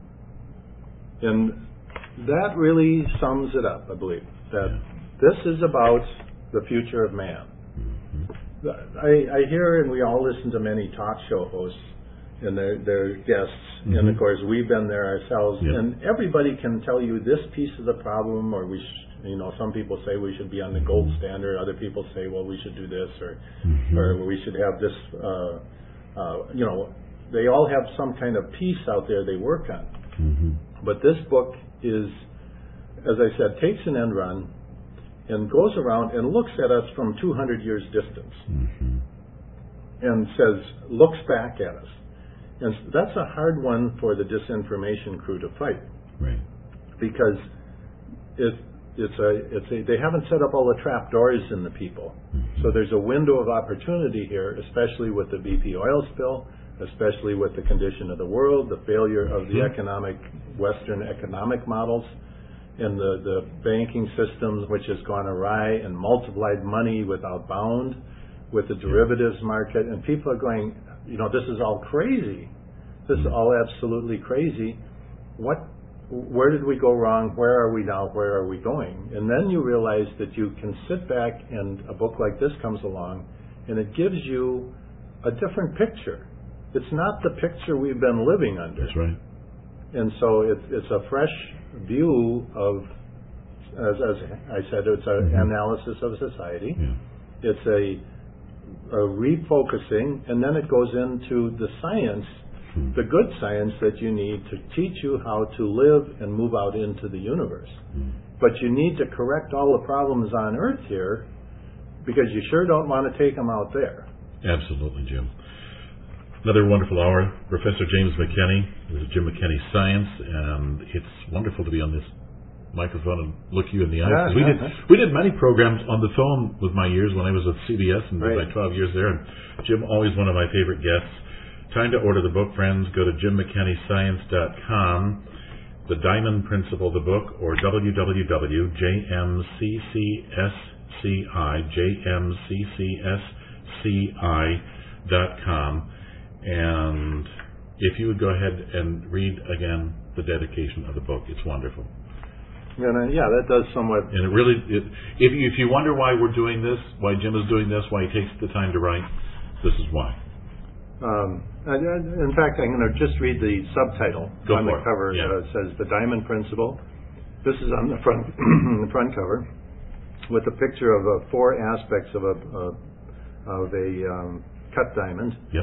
And that really sums it up, I believe, that yeah. this is about the future of man. Mm-hmm. I, I hear, and we all listen to many talk show hosts and their, their guests, mm-hmm. and of course we've been there ourselves, yep. and everybody can tell you this piece of the problem, or we sh- you know, some people say we should be on the gold standard, other people say, well, we should do this, or mm-hmm. or we should have this, uh, uh, you know, they all have some kind of piece out there they work on. Mm-hmm. But this book is, as I said, takes an end run and goes around and looks at us from two hundred years distance, mm-hmm. and says, looks back at us. And that's a hard one for the disinformation crew to fight.
Right.
Because if It's a, it's a, they haven't set up all the trap doors in the people. Mm-hmm. So there's a window of opportunity here, especially with the B P oil spill, especially with the condition of the world, the failure of the mm-hmm. economic, Western economic models, and the, the banking system, which has gone awry and multiplied money without bound, with the derivatives market. And people are going, you know, this is all crazy. This mm-hmm. is all absolutely crazy. What Where did we go wrong? Where are we now? Where are we going? And then you realize that you can sit back and a book like this comes along and it gives you a different picture. It's not the picture we've been living under.
That's right.
and so it, it's a fresh view of, as, as I said, it's an mm-hmm. analysis of society. Yeah. It's a, a refocusing, and then it goes into the science, mm-hmm. the good science that you need to teach you how to live and move out into the universe. Mm-hmm. But you need to correct all the problems on Earth here, because you sure don't want to take them out there.
Absolutely, Jim. Another wonderful hour. Professor James McKinney. This is Jim McKinney Science, and it's wonderful to be on this microphone and look you in the eyes.
Yeah,
we
yeah,
did
yeah.
we did many programs on the phone with my years when I was at C B S and
right.
my twelve years there. And Jim, always one of my favorite guests. Time to order the book, friends. Go to jim mckinney science dot com. The Diamond Principle, the book, or w w w dot j m c c s c i j m c c s c i dot com. And if you would go ahead and read again the dedication of the book, it's wonderful.
And, uh, yeah, that does somewhat.
And it really, it, if you, if you wonder why we're doing this, why Jim is doing this, why he takes the time to write, this is why.
Um, in fact, I'm going to just read the subtitle
Go
on the
for it.
cover.
Yeah.
Uh, it says "The Diamond Principle." This is on the front, the front cover, with a picture of uh, four aspects of a uh, of a um, cut diamond.
Yep.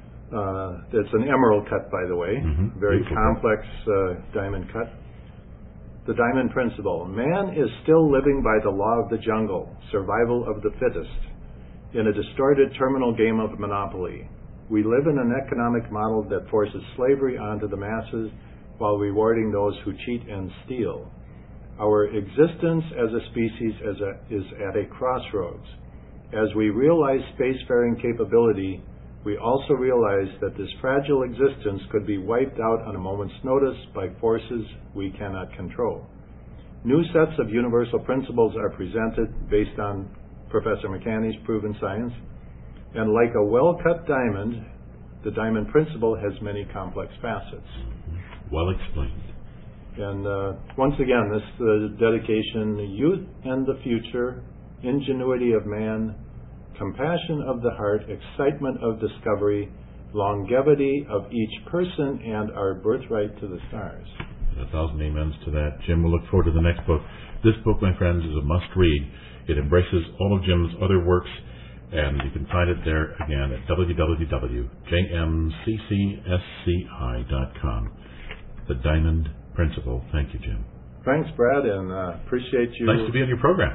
Uh, it's an emerald cut, by the way,
mm-hmm.
very
Beautiful
complex uh, diamond cut. The Diamond Principle. Man is still living by the law of the jungle, survival of the fittest, in a distorted terminal game of monopoly. We live in an economic model that forces slavery onto the masses while rewarding those who cheat and steal. Our existence as a species is, a, is at a crossroads. As we realize spacefaring capability, we also realize that this fragile existence could be wiped out on a moment's notice by forces we cannot control. New sets of universal principles are presented based on Professor McKinney's proven science, and like a well-cut diamond, the Diamond Principle has many complex facets.
Well explained.
And uh, once again, this uh, dedication: youth and the future, ingenuity of man, compassion of the heart, excitement of discovery, longevity of each person, and our birthright to the stars.
A thousand amens to that. Jim, we'll look forward to the next book. This book, my friends, is a must-read. It embraces all of Jim's other works, and you can find it there again at w w w dot j m c c s c i dot com. The Diamond Principle. Thank you, Jim.
Thanks, Brad, and uh, appreciate you.
Nice to be on your program.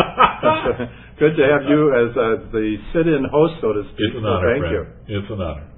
Good to have you as uh, the sit-in host, so to speak.
It's an honor,
Thank
Brad.
you.
It's an honor.